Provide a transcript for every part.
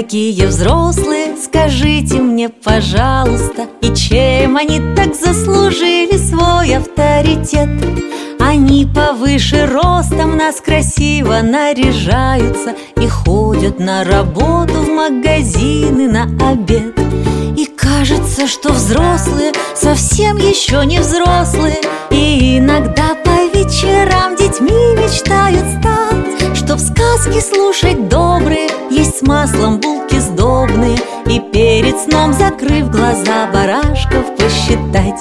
такие взрослые, скажите мне, пожалуйста, и чем они так заслужили свой авторитет? Они повыше ростом, нас красиво наряжаются и ходят на работу, в магазины, на обед. И кажется, что взрослые совсем еще не взрослые, и иногда по вечерам детьми мечтают стать, чтоб сказки слушать добрые, есть с маслом булки сдобные, и перед сном, закрыв глаза, барашков посчитать.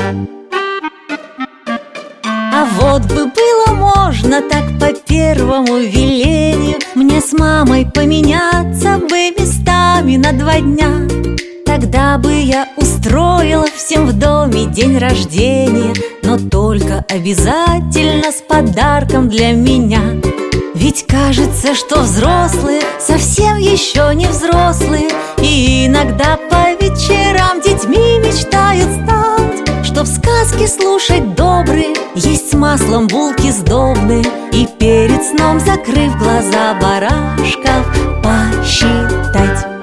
А вот бы было можно так по первому велению мне с мамой поменяться бы местами на 2 дня. Тогда бы я устроила всем в доме день рождения, но только обязательно с подарком для меня. Ведь кажется, что взрослые совсем еще не взрослые, и иногда по вечерам детьми мечтают стать, чтоб сказки слушать добрые, есть с маслом булки сдобные, и перед сном, закрыв глаза, барашков посчитать.